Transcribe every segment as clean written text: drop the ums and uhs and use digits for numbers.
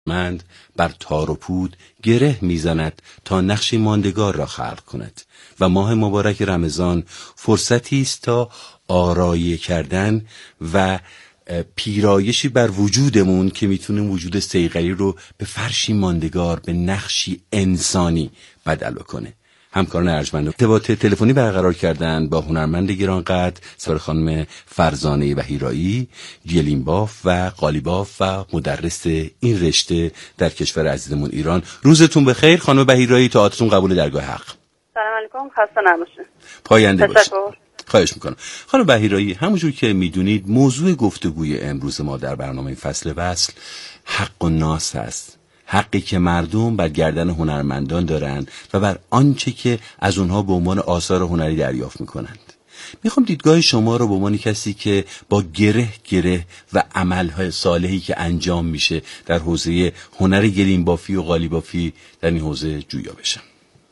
مند بر تار و پود گره میزند تا نقش ماندگار را خلق کند و ماه مبارک رمضان فرصتی است تا آرایه کردن و پیرایشی بر وجودمون که میتونیم وجود صیقلی رو به فرشی ماندگار، به نقشی انسانی بدل کنه. همکاران ارجمند ارتباط تلفنی برقرار کردن با هنرمند گرانقدر سر خانم فرزانه بهیرایی، گلیم باف و قالیباف و مدرس این رشته در کشور عزیزمون ایران. روزتون بخیر خانم بهیرایی، تئاترتون قبول درگاه حق. سلام علیکم، خسته نباشید. پاینده باشید. خواهش میکنم. خانم بهیرایی، همونجور که میدونید موضوع گفتگوی امروز ما در برنامه فصل وصل حق و ناس است. حقی که مردم بر گردن هنرمندان دارند و بر آنچه که از اونها به عنوان آثار هنری دریافت میکنند. میخوام دیدگاه شما رو به عنوان کسی که با گره و عملهای صالحی که انجام میشه در حوزه هنر گلیم بافی و قالی بافی در این حوزه جویا بشم.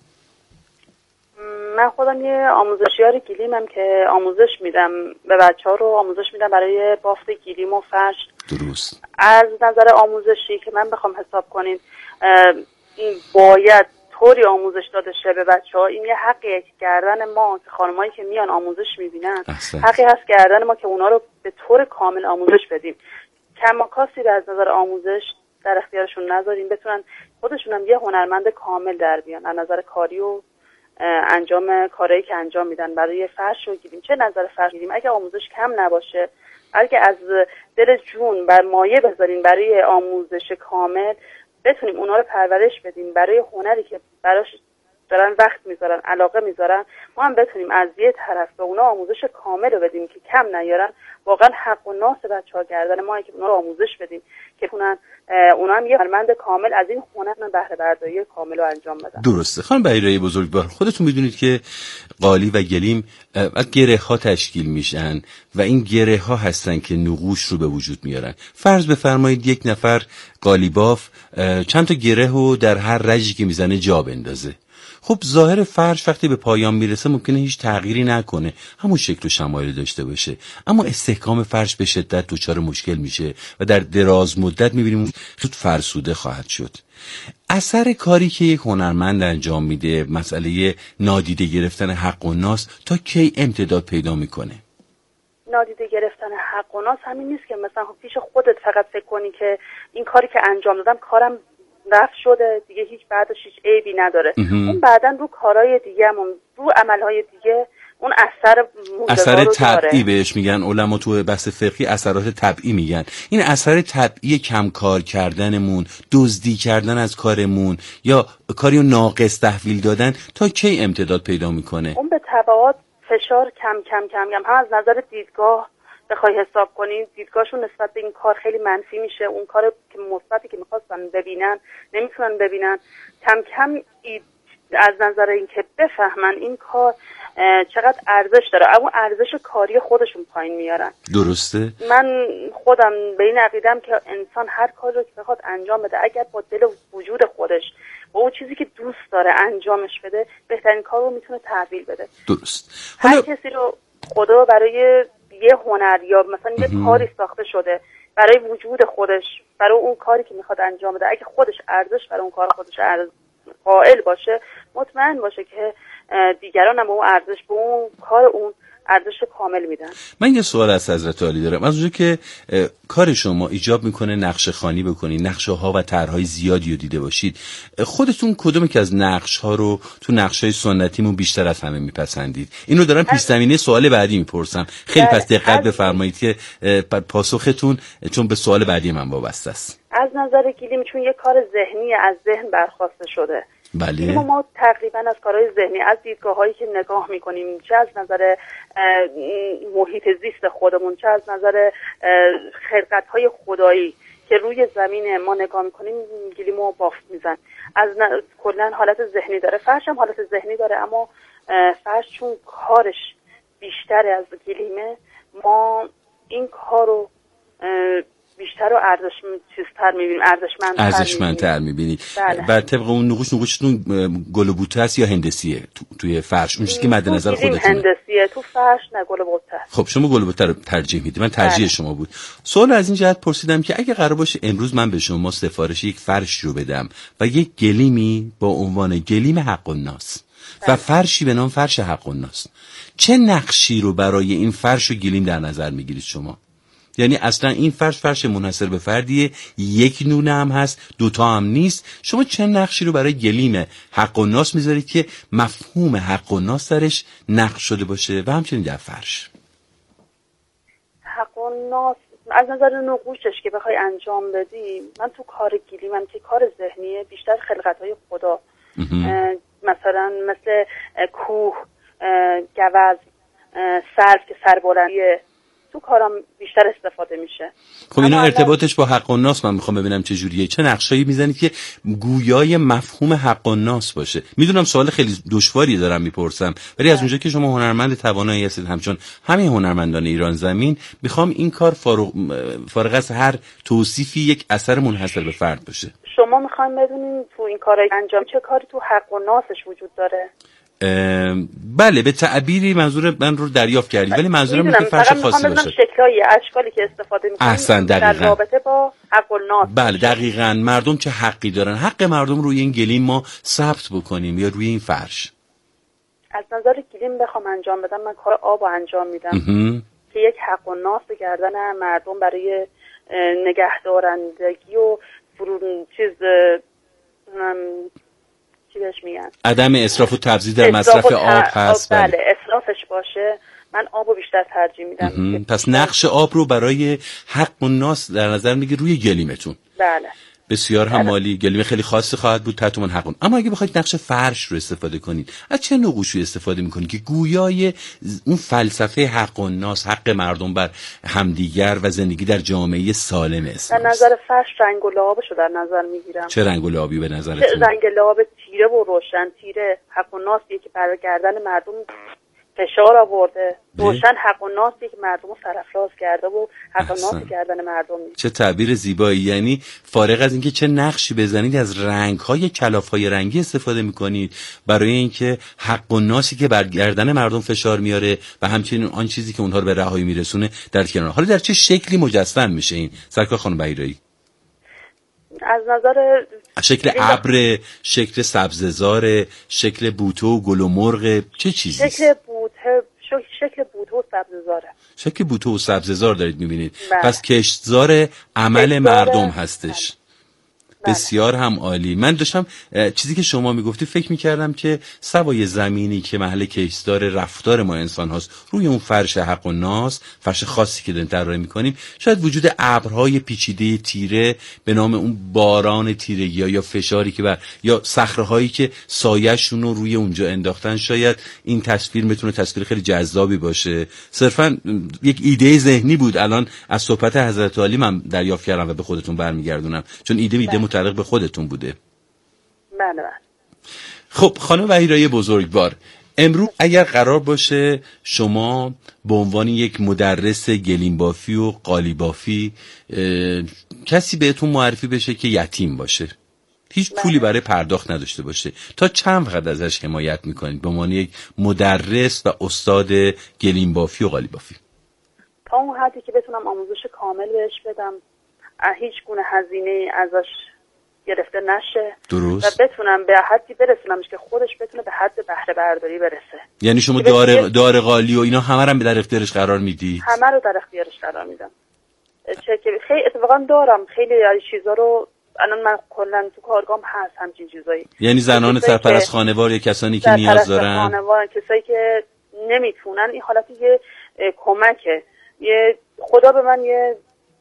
من خودم یه آموزشیار گلیمم که آموزش میدم به بچه‌ها، رو آموزش میدم برای بافت گلیم و فرش. درست. از نظر آموزشی که من بخوام حساب کنین این باید طوری آموزش داده شه به بچه‌ها. این یه حقیه که گردن ما که خانمایی که میان آموزش میبینن، حقی هست گردن ما که اونا رو به طور کامل آموزش بدیم. کماکاسی رو از نظر آموزش در اختیارشون نذاریم، بتونن خودشون هم یه هنرمند کامل در بیان از نظر کاری و انجام کارهایی که انجام میدن برای فرش و گیریم. چه نظر فرش گیریم اگه آموزش کم نباشه، اگه از دل جون بر مایه بذارین برای آموزش کامل، بتونیم اونا رو پرورش بدیم برای هنری که براش دارن وقت میذارن، علاقه میذارن، ما هم بتونیم از یه طرف به اونا آموزش کامل رو بدیم که کم نیارن. واقعا حق و ناس بچه‌ها گردن ما که اونا رو آموزش بدیم که اونا هم یه هنرمند کامل از این هنر بهره برداری کامل رو انجام بدن. درسته. خانم بهیرایی بزرگوار، خودتون میدونید که قالی و گلیم گره ها تشکیل میشن و این گره ها هستن که نقوش رو به وجود میارن. فرض بفرمایید یک نفر قالیباف چند تا گره رو در هر رجی که میزنه جا بندازه. خب ظاهر فرش وقتی به پایان میرسه ممکنه هیچ تغییری نکنه، همون شکل و شمایل داشته باشه، اما استحکام فرش به شدت دچار مشکل میشه و در دراز مدت میبینیم زود فرسوده خواهد شد. اثر کاری که یک هنرمند انجام میده، مسئله نادیده گرفتن حق و ناس، تا کی امتداد پیدا میکنه؟ نادیده گرفتن حق و ناس همین نیست که مثلا پیش خودت فقط فکر کنی که این کاری که انجام دادم کارم رفت شده دیگه، هیچ بعدش هیچ عیبی نداره. اون بعدن رو کارهای دیگه، رو عملهای دیگه اون اثر طبعی بهش میگن علما تو بحث فقهی، اثرات طبعی میگن. این اثر طبعی کمکار کردنمون، دزدی کردن از کارمون یا کاریو ناقص تحویل دادن تا کی امتداد پیدا میکنه؟ اون به تبعات فشار کم هم از نظر دیدگاه بخوای حساب کنین، دیدگاهشون نسبت به این کار خیلی منفی میشه. اون کار که مثبتی که میخواستن ببینن نمیتونن ببینن. کم از نظر این که بفهمن این کار چقدر ارزش داره، اما ارزش کاری خودشون پایین میارن. درسته. من خودم به این عقیدم که انسان هر کاری رو که بخواد انجام بده، اگر با دل و وجود خودش با اون چیزی که دوست داره انجامش بده، بهترین کار رو میتونه تحویل بده. درست. هر کسی رو خدا برای یه هنر یا مثلا یه کاری ساخته شده برای وجود خودش، برای اون کاری که میخواد انجام بده، اگه خودش ارزش برای اون کار خودش قائل باشه، مطمئن باشه که دیگران هم به اون ارزش، به اون کار اون ارزش کامل میدن. من یه سوال از حضرت عالی دارم. از اونجا که کار شما ایجاب میکنه نقشه خوانی بکنید، نقشه ها و طرحهای زیادی رو دیده باشید، خودتون کدوم که از نقش ها رو تو نقش های سنتیمون بیشتر از همه میپسندید؟ اینو دارم پیش زمینه سوال بعدی میپرسم. خیلی پس دقت بفرمایید که پاسختون چون به سوال بعدی من وابسته است. از نظر گلیم چون یه کار ذهنی از ذهن برخواسته شده، بله. ما تقریبا از کارهای ذهنی، از دیدگاه‌هایی که نگاه می‌کنیم، چه از نظر محیط زیست خودمون، چه از نظر خلقت‌های خدایی که روی زمین ما نگاه می‌کنیم، گلیمو بافت میزن. از کلاً حالت ذهنی داره. فرش هم حالت ذهنی داره، اما فرش چون کارش بیشتر از گلیمه، ما این کارو بیشتر و چیزتر میبینیم، ارزشمندتر میبینید. بعد طبق اون نقوشتون گل و بوته است یا هندسیه توی فرش؟ اون چیزی که مد نظر خودتونه. هندسیه تو فرش، نه گل و بوته. خب شما گل و بوته رو ترجیح میدید، من ترجیح شما بود. سوال از این جهت پرسیدم که اگه قرار باشه امروز من به شما سفارش یک فرش رو بدم و یک گلیمی با عنوان گلیم حق الناس و فرشی به نام فرش حق الناس، چه نقشی رو برای این فرش و گلیم در نظر میگیرید شما؟ یعنی اصلا این فرش منحصر به فردیه، یک نونه هم هست، دوتا هم نیست. شما چه نقشی رو برای گلیم حق الناس میذارید که مفهوم حق الناس درش نقش شده باشه و همچنین در فرش؟ حق الناس از نظر نقوشش که بخوای انجام بدی، من تو کار گلیمم که کار ذهنیه، بیشتر خلقت‌های خدا، مثلا مثل کوه، گوز، سرو که سربلندیه، تو کارم بیشتر استفاده میشه. خب اینا ارتباطش با حق الناس من میخوام ببینم چه جوریه، چه نقشایی میزنید که گویای مفهوم حق الناس باشه. میدونم سوال خیلی دشواری دارم میپرسم، ولی از اونجا که شما هنرمند توانایی هستید، همچون همه هنرمندان ایران زمین، میخوام این کار فارغ از هر توصیفی یک اثر منحصر به فرد باشه. شما میخواین بدونین تو این کارای انجام چه کاری تو حق الناسش وجود داره؟ بله، به تعبیری منظور من رو دریافت کردید، ولی منظورم اینه که فرش خاصی باشه. شکل‌های اشکالی که استفاده می‌کنید در رابطه با حق الناس. بله دقیقاً. مردم چه حقی دارن؟ حق مردم روی این گلیم ما ثبت بکنیم یا روی این فرش؟ از نظر گلیم بخوام انجام بدم، من کار آب انجام میدم که یک حق الناس به گردن مردم برای نگهدارندگی و چی بهش میگن، عدم اسراف و تبذیر در مصرف آب هست. بله اسرافش باشه، من آبو بیشتر ترجیح میدم. پس نقش آب رو برای حق الناس در نظر میگی روی گلیمتون. بله بسیار هم عالی. گلیم خیلی خاصی خواهد بود تحت من حق. اما اگه بخواید نقش فرش رو استفاده کنید، از چه نقوشی استفاده میکنید که گویای اون فلسفه حق الناس، حق مردم بر همدیگر و زندگی در جامعه سالم است؟ در نظر فرش رنگ و لعابشو در نظر میگیرم. چه رنگ و لعابی به نظرتون؟ رنگ لعاب تیره و روشن. تیره حق الناسیه که بر گردن مردم فشار آورده، روشن حق الناسی که مردم رو سرافراز کرده و حق الناس گردن مردم نیست. چه تعبیر زیبایی. یعنی فارغ از اینکه چه نقشی بزنید، از رنگ‌های کلاف‌های رنگی استفاده می‌کنید برای اینکه حق الناسی که بر گردن مردم فشار میاره و همچنین آن چیزی که اونها رو به رهایی میرسونه در کنار. حالا در چه شکلی مجسم میشه این سرکار خانم بحیرایی؟ از نظر شکل ابر، شکل سبززار، شکل بوته و گل و مرغ، چه چیزی؟ شکل بوته و سبززاره. شکل بوته و سبززار دارید میبینید. پس کشتزار عمل مردم هستش. بسیار هم عالی. من داشتم چیزی که شما میگفتی فکر میکردم که سوای زمینی که محل کشتزار رفتار ما انسان هاست، روی اون فرش حق الناس، فرش خاصی که داریم طراحی میکنیم، شاید وجود ابرهای پیچیده تیره به نام اون باران تیرگی یا فشاری که یا صخره‌هایی که سایه‌شون رو روی اونجا انداختن، شاید این تصویر میتونه تصویر خیلی جذابی باشه. صرفا یک ایده ذهنی بود. الان از صحبت حضرت عالی من دریافت کردم و به خودتون برمیگردونم، چون ایده متعلق به خودتون بوده. بله. خب خانم بحیرایی بزرگوار، امروز اگر قرار باشه شما به عنوان یک مدرس گلیم بافی و قالی بافی کسی بهتون معرفی بشه که یتیم باشه، هیچ پولی برای پرداخت نداشته باشه، تا چند وقت ازش حمایت میکنید به عنوان یک مدرس و استاد گلیم بافی و قالی بافی؟ تا اون حدی که بتونم آموزش کامل بهش بدم، هیچ گونه هزینه ازش گرفته نشه. درست. و بتونم به حدی برسونمش که خودش بتونه به حد بهره برداری برسه. یعنی شما دار قالی و اینا همه رو در اختیارش قرار میدی؟ همه رو در اختیارش قرار میدم. خیلی اتفاقا دارم خیلی چیزا رو. الان من کلا تو کارگام هست همچین چیزایی. یعنی زنان سرپرست خانوار یا کسانی که نیاز دارن، خانوار، کسایی که نمیتونن، این حالت یه کمکه. یه خدا به من یه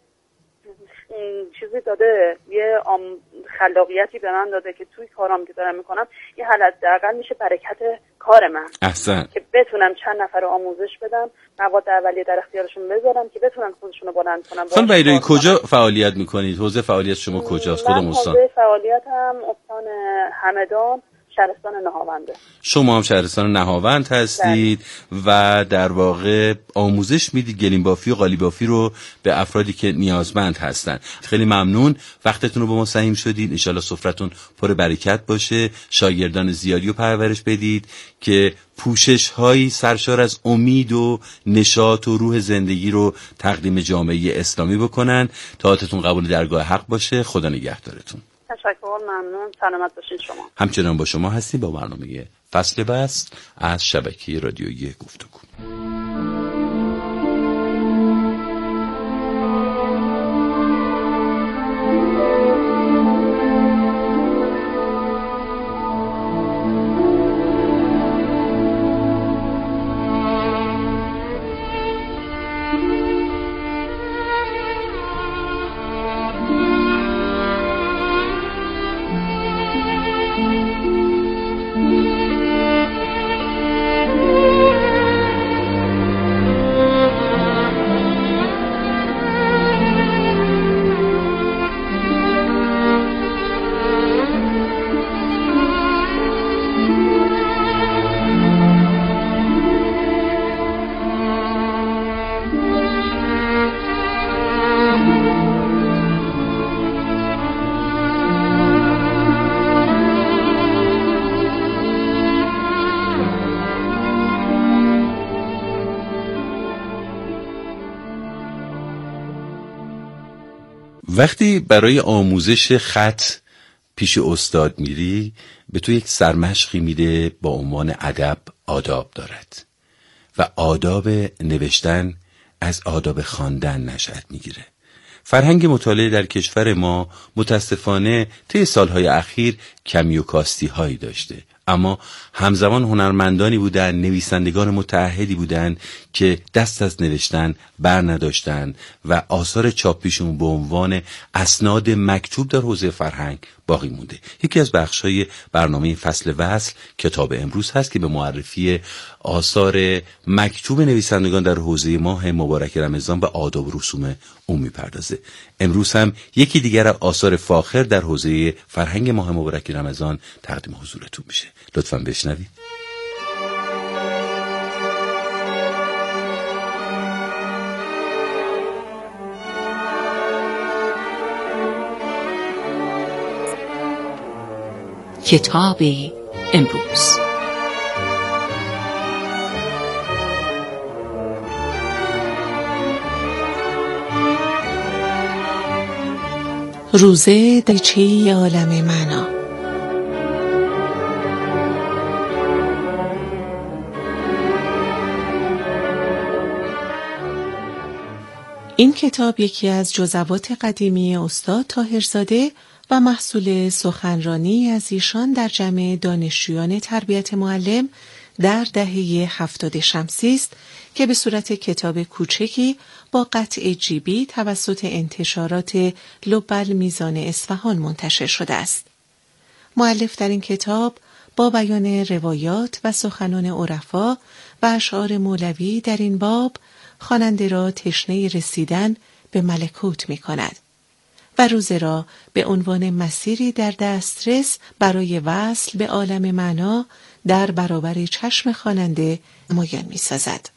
چیزی داده، یه خلاقیتی به من داده که توی کارام که دارم میکنم یه حداقل میشه برکت کار من. احسن. که بتونم چند نفر رو آموزش بدم، مواد اولیه در اختیارشون بذارم که بتونن خودشون رو بلند کنن. خانم بحیرایی کجا فعالیت میکنید؟ حوزه فعالیت شما کجاست؟ خودم استان. حوزه فعالیتم استان همدان، شهرستان نهاونده. شما هم شهرستان نهاوند هستید و در واقع آموزش میدید گلیم بافی و قالی بافی رو به افرادی که نیازمند هستن. خیلی ممنون وقتتون رو با ما سهیم شدید. ان شاءالله سفرتون پر برکت باشه، شاگردان زیادی رو پرورش بدید که پوشش هایی سرشار از امید و نشاط و روح زندگی رو تقدیم جامعه اسلامی بکنن. طاعتتون قبول درگاه حق باشه. خدا نگهدارتون. تشکر، ممنون، سلامت باشید شما. همچنان با شما هستیم با برنامه فصل وصل از شبکه رادیویی گفتگو. وقتی برای آموزش خط پیش استاد میری به تو یک سرمشقی میده با عنوان ادب آداب دارد و آداب نوشتن از آداب خواندن نشأت میگیره. فرهنگ مطالعه در کشور ما متاسفانه طی سالهای اخیر کمی و کاستی هایی داشته، اما همزمان هنرمندانی بودن، نویسندگان متعهدی بودن که دست از نوشتن بر نداشتن و آثار چاپیشون به عنوان اسناد مکتوب در حوزه فرهنگ باقی مونده. یکی از بخش‌های برنامه فصل وصل کتاب امروز هست که به معرفی آثار مکتوب نویسندگان در حوزه ماه مبارک رمضان به آداب و رسوم اون میپردازه. امروز هم یکی دیگر آثار فاخر در حوزه فرهنگ ماه مبارک رمضان تقدیم حضورتون میشه. لطفاً بشنوید. کتاب امروز. روزه دریچه عالم معنا. این کتاب یکی از جزوات قدیمی استاد طاهرزاده و محصول سخنرانی از ایشان در جمع دانشجویان تربیت معلم در دهه 70 شمسی است که به صورت کتاب کوچکی با قطع جیبی توسط انتشارات لب میزان اصفهان منتشر شده است. مؤلف در این کتاب با بیان روایات و سخنان عرفا و اشعار مولوی در این باب خواننده را تشنه رسیدن به ملکوت می کند و روزه را به عنوان مسیری در دسترس برای وصل به عالم معنا در برابر چشم خواننده معین می سازد.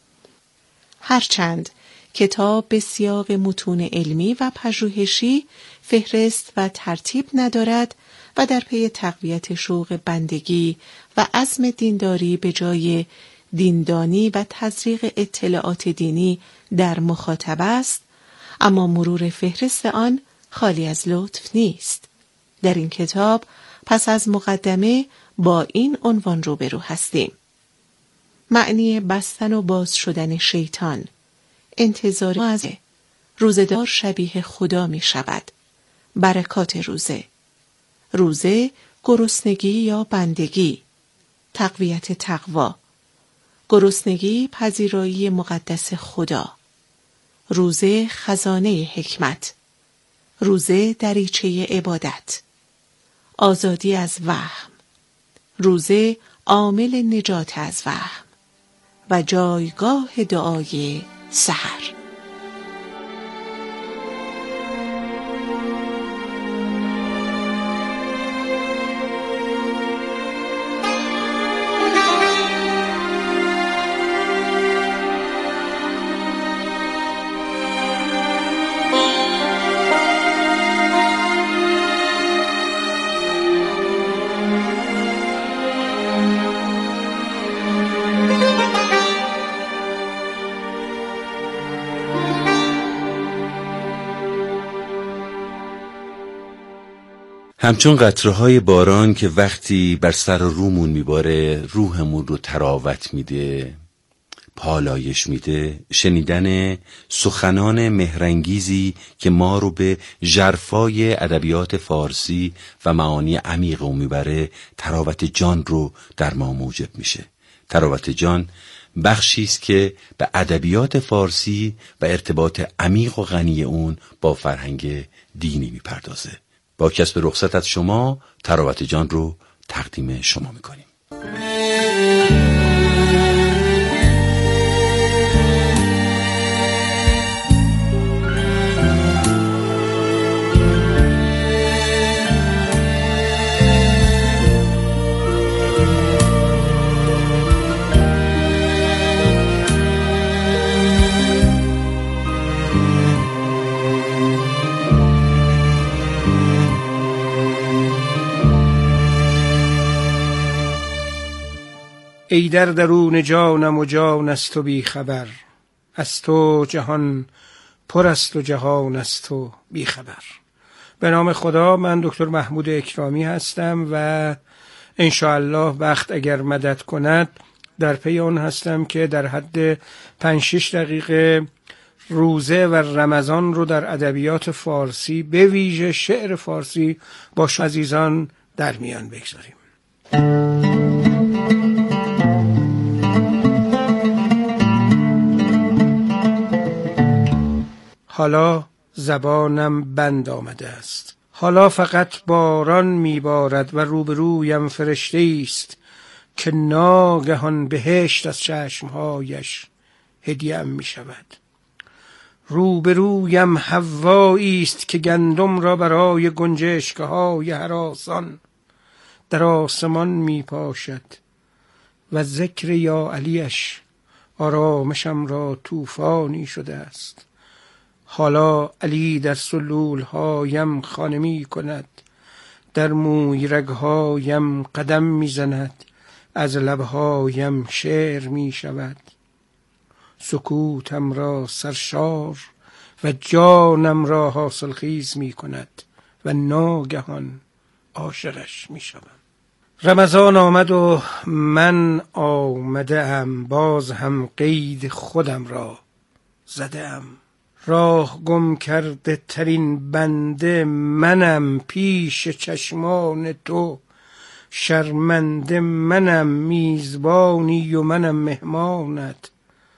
هرچند کتاب به سیاق متون علمی و پژوهشی فهرست و ترتیب ندارد و در پی تقویت شوق بندگی و عزم دینداری به جای دیندانی و تزریق اطلاعات دینی در مخاطب است، اما مرور فهرست آن خالی از لطف نیست. در این کتاب پس از مقدمه با این عنوان روبرو هستیم: معنی بستن و باز شدن شیطان، انتظار از روزه‌دار شبیه خدا می شود، برکات روزه، روزه گرسنگی یا بندگی، تقویت تقوا، گرسنگی پذیرایی مقدس خدا، روزه خزانه حکمت، روزه دریچه عبادت، آزادی از وهم، روزه عامل نجات از وهم و جایگاه دعای سحر. همچون قطره‌های باران که وقتی بر سر و رومون میباره روحمون رو تراوت میده، پالایش میده، شنیدن سخنان مهرانگیزی که ما رو به ژرفای ادبیات فارسی و معانی عمیق اون میبره، تراوت جان رو در ما موجب میشه. تراوت جان بخشی است که به ادبیات فارسی و ارتباط عمیق و غنی اون با فرهنگ دینی میپردازه. با کسب رخصت از شما تراوت جان رو تقدیم شما میکنیم. ای در درون جانم و جان از تو بی خبر، از تو جهان پر است و جهان از تو بی خبر. به نام خدا، من دکتر محمود اکرامی هستم و انشاءالله وقت اگر مدد کند در پی آن هستم که در حد 5-6 دقیقه روزه و رمضان رو در ادبیات فارسی به ویژه شعر فارسی با عزیزان در میان بگذاریم. حالا زبانم بند آمده است، حالا فقط باران میبارد و روبرویم فرشته است که ناگهان بهشت از چشمهایش هدیه‌ام میشود. روبرویم حوایی است که گندم را برای گنجشک‌های هراسان در آسمان میپاشد و ذکر یا علیش آرامشم را طوفانی شده است. حالا علی در سلولهایم خانه می کند، در موی رگهایم قدم می زند، از لبهایم شعر می شود. سکوتم را سرشار و جانم را حاصل خیز می کند و ناگهان عاشقش می شوم. رمضان آمد و من آمده ام، باز هم قید خودم را زده ام. راه گم کرده ترین بنده منم، پیش چشمان تو شرمنده منم. میزبانی و منم مهمانت،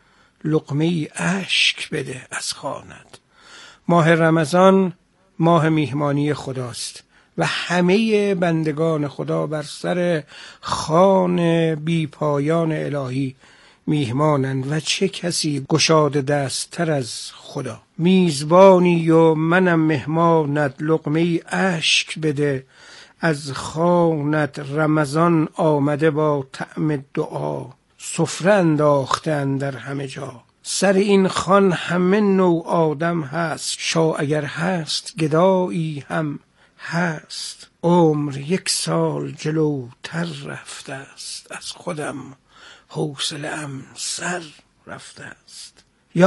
لقمه اشک بده از خوانت. ماه رمضان ماه میهمانی خداست و همه بندگان خدا بر سر خوان بی پایان الهی میهمانند و چه کسی گشاده دست تر از خدا. میزبانی و منم مهمانت، لقمه اشک بده از خوانت. رمضان آمده با طعم دعا، سفره انداختن در همه جا. سر این خوان همه نوع آدم هست، شاه اگر هست گدایی هم هست. عمر 1 سال جلوتر رفته است، از خودم حوصله‌ام سر رفته است.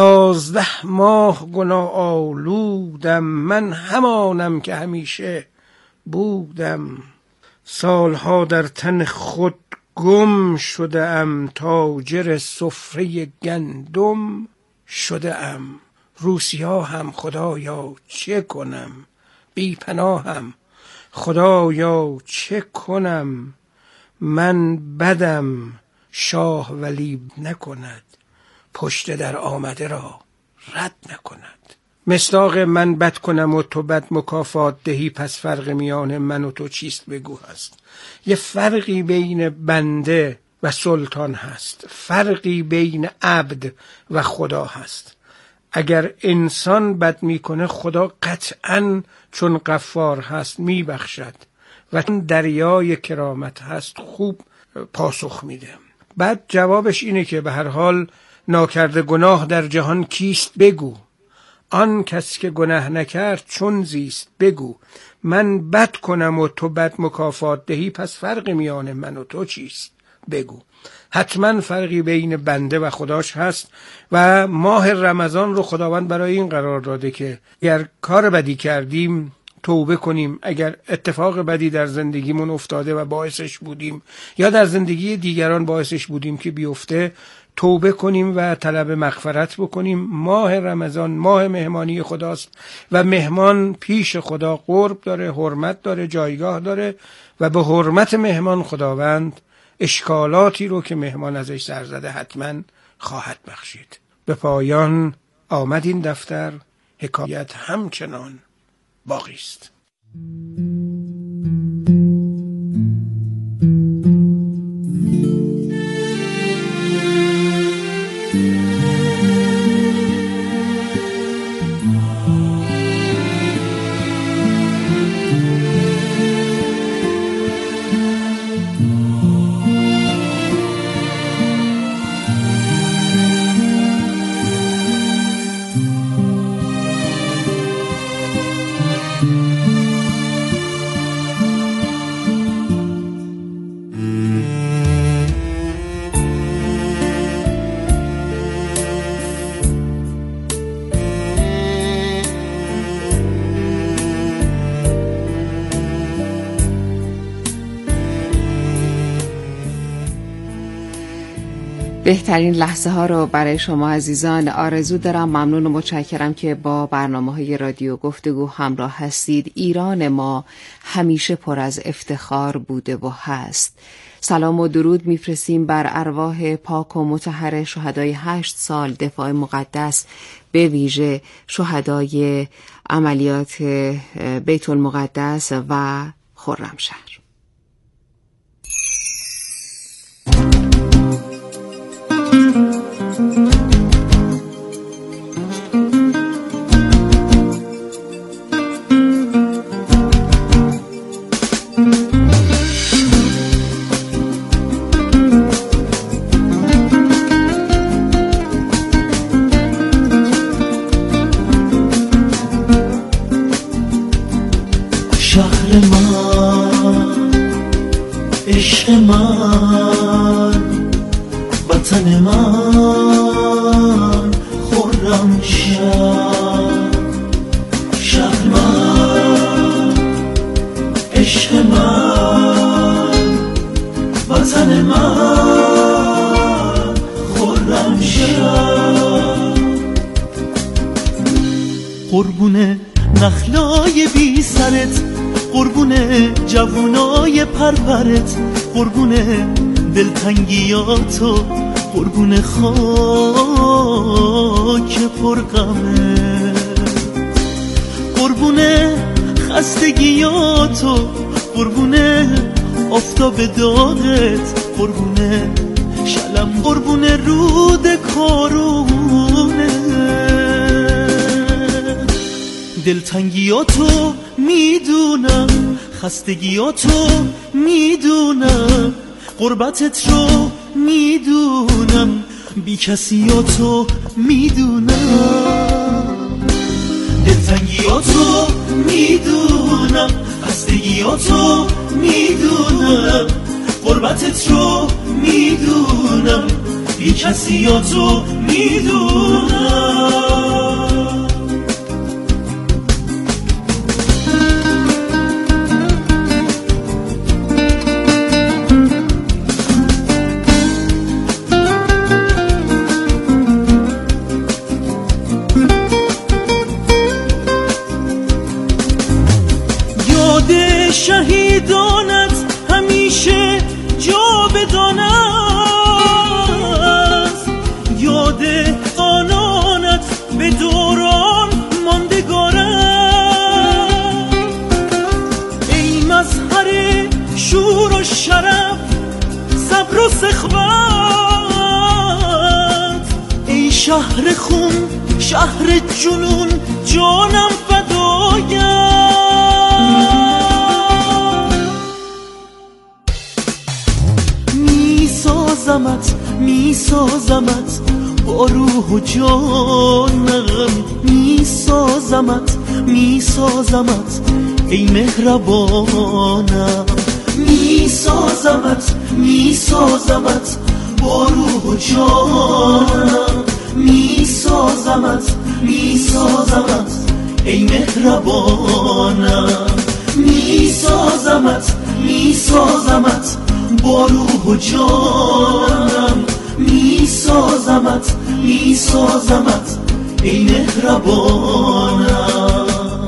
11 ماه گناه آلودم، من همانم که همیشه بودم. سالها در تن خود گم شده ام، تاجر سفره گندم شده ام. روسیا هم خدایا چه کنم، بی پناهم خدایا چه کنم. من بدم شاه ولی نکند، پشت در آمده را رد نکند. مصداق من بد کنم و تو بد مکافات دهی، پس فرق میان من و تو چیست بگو هست. یه فرقی بین بنده و سلطان هست، فرقی بین عبد و خدا هست. اگر انسان بد میکنه خدا قطعاً چون غفار هست میبخشد و چون دریای کرامت هست خوب پاسخ میده. بعد جوابش اینه که به هر حال ناکرده گناه در جهان کیست بگو، آن کس که گناه نکرد چون زیست بگو. من بد کنم و تو بد مکافات دهی، پس فرق میان من و تو چیست بگو. حتما فرقی بین بنده و خداش هست و ماه رمضان رو خداوند برای این قرار داده که اگر کار بدی کردیم توبه کنیم. اگر اتفاق بدی در زندگیمون افتاده و باعثش بودیم یا در زندگی دیگران باعثش بودیم که بیفته، توبه کنیم و طلب مغفرت بکنیم. ماه رمضان ماه مهمانی خداست و مهمان پیش خدا قرب داره، حرمت داره، جایگاه داره و به حرمت مهمان خداوند اشکالاتی رو که مهمان ازش سر زده حتما خواهد بخشید. به پایان آمد این دفتر، حکایت همچنان باقی است. بهترین لحظه ها رو برای شما عزیزان آرزو دارم. ممنون و متشکرم که با برنامه‌های رادیو گفتگو همراه هستید. ایران ما همیشه پر از افتخار بوده و هست. سلام و درود میفرستیم بر ارواح پاک و مطهر شهدای 8 سال دفاع مقدس، به ویژه شهدای عملیات بیت المقدس و خرمشهر. عشق من، وطن من، خرمشهر. شهر من، عشق من، وطن من، خرمشهر. قربون نخلای بی سرت، قربون جوونای پرورت، قربون دلتنگیاتو، قربون خاک پرغمت، قربون خستگیاتو، قربون آفتاب داغت، قربون شلم، قربون رود کارونه. دلتنگیاتو میدونم، خستگیاتو میدونم، غربتت رو میدونم، بیکسیاتو میدونم. دلتنگیاتو میدونم، خستگیاتو میدونم، غربتت رو میدونم، بیکسیاتو میدونم. شهیدانت همیشه جاودان است، یاد آنانت به دوران ماندگار است. ای مظهر شور و شرف، صبر و سخاوت، ای شهر خون، شهر جنون، جانم فدایت. میسازمت با روح و جانم، میسازمت ای مهربانم. میسازمت با روح و جانم، میسازمت ای مهربانم. میسازمت میسازمت با روح و جانم، میسازمت میسازمت ای مهربانم.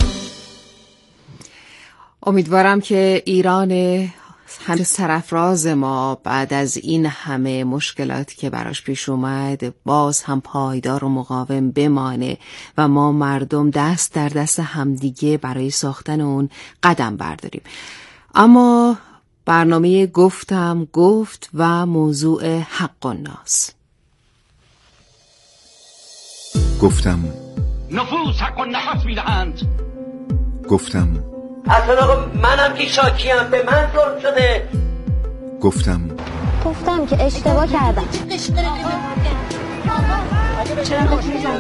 امیدوارم که ایران هم سرفراز ما بعد از این همه مشکلاتی که براش پیش اومد باز هم پایدار و مقاوم بمانه و ما مردم دست در دست همدیگه برای ساختن اون قدم برداریم. اما برنامه گفتم گفت و موضوع حق الناس. گفتم نفوس حق و نفس میدهند. گفتم اصلا آقا منم که شاکیم، به من ظلم شده. گفتم که اشتباه کردم. چرا به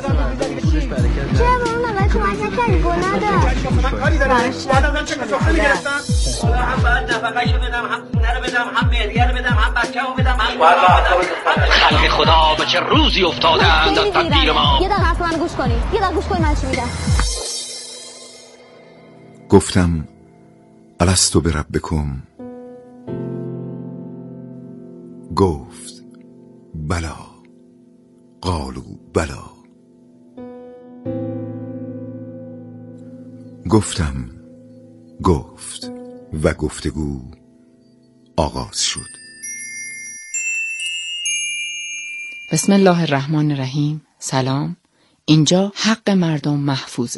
اون نوبت کمک نکردی؟ گناه داشت. من کاری دارم. بعد چه سفره میگرفتم؟ هم باید نفقه‌شو بدم، هم خونه رو بدم، هم مهریه رو بدم، هم بچه‌مو بدم، هم خلق خدا به چه روزی افتادند از تدبیر ما. یه دقیقه حرف منو گوش کنی. من چی میگم. گفتم الستو بربکم. گفت بلا. قالوا بلا. گفتم گفت و گفتگو آغاز شد. بسم الله الرحمن الرحیم. سلام. اینجا حق مردم محفوظه.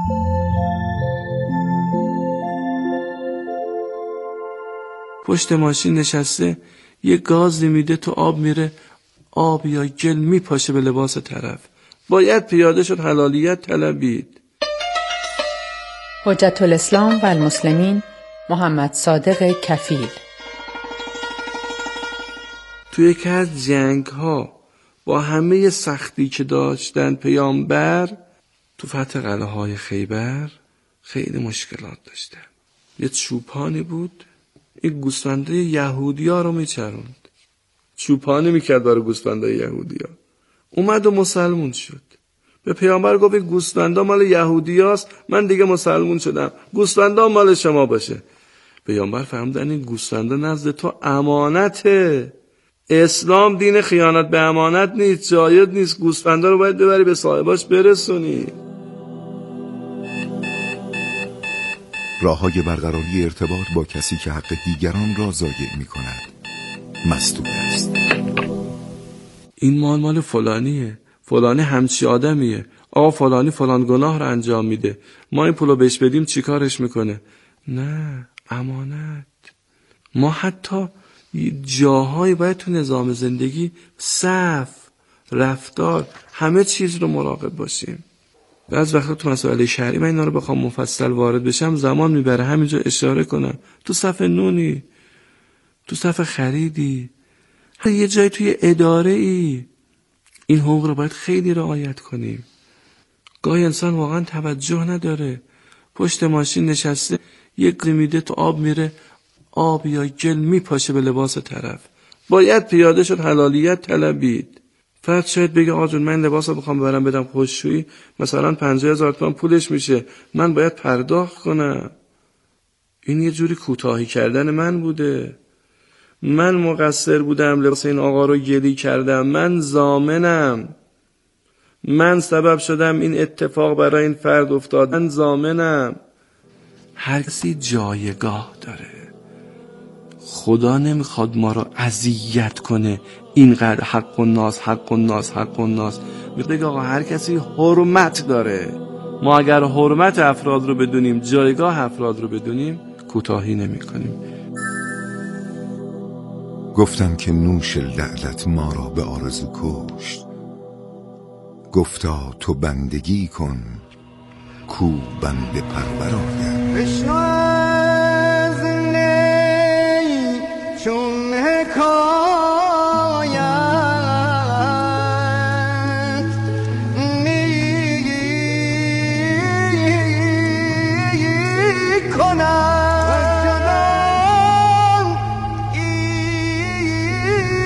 پشت ماشین نشسته، یه گازی میده تو آب میره، آب یا گل میپاشه به لباس طرف. باید پیاده شد، حلالیت طلبید. حجت الاسلام و المسلمین محمد صادق کفیل. توی یکی از جنگ ها با همه سختی که داشتن پیامبر تو فتح قلعه های خیبر خیلی مشکلات داشتن. یه چوپانی بود، این گوسفندای یهودیا رو میچروند، چوپانی میکرد برای گوسفندای یهودیا. اومد و مسلمون شد. به پیامبر گفت این گوسفندا مال یهودیاست، من دیگه مسلمون شدم، گوسفندا مال شما باشه. پیامبر فهمیدن این گوسفندا نزد تو امانته. اسلام دین خیانت به امانت نیست، جایز نیست. گوسفندا رو باید ببری به صاحباش برسونی. راه‌های برقراری ارتباط با کسی که حق دیگران را ضایع می‌کند مسدود است. این مال فلانیه، فلانی همچی آدمیه، آقا فلانی فلان گناه رو انجام میده، ما این پولو بهش بدیم چی کارش میکنه؟ نه، امانت. ما حتی جاهایی باید تو نظام زندگی صف، رفتار، همه چیز رو مراقب باشیم. بعض وقتا تو مسائل شرعی من اینا رو بخوام مفصل وارد بشم زمان میبره. همینجا اشاره کنم، تو صف نونی، تو صف خریدی، یه جای توی اداره ای، این حقوق رو باید خیلی رعایت کنیم. گاهی انسان واقعا توجه نداره، پشت ماشین نشسته، یک میده تو آب میره، آب یا گل میپاشه به لباس طرف. باید پیاده شد، حلالیت طلبید. فرد شاید بگه آقا جون من لباس رو بخوام ببرم بدم خشکشویی، مثلا 50,000 تومان پولش میشه، من باید پرداخت کنم. این یه جوری کوتاهی کردن من بوده. من مقصر بودم، لباس این آقا رو گلی کردم، من ضامنم، من سبب شدم این اتفاق برای این فرد افتاد، من ضامنم. هر کسی جایگاه داره. خدا نمیخواد ما رو اذیت کنه اینقدر حق الناس حق الناس حق الناس. میگه آقا هر کسی حرمت داره. ما اگر حرمت افراد رو بدونیم، جایگاه افراد رو بدونیم، کوتاهی نمی کنیم. گفتم که نوش لعنت ما را به آرزو کشت. گفتا تو بندگی کن کو بنده پرور آید. بشنو از نی چون حکایت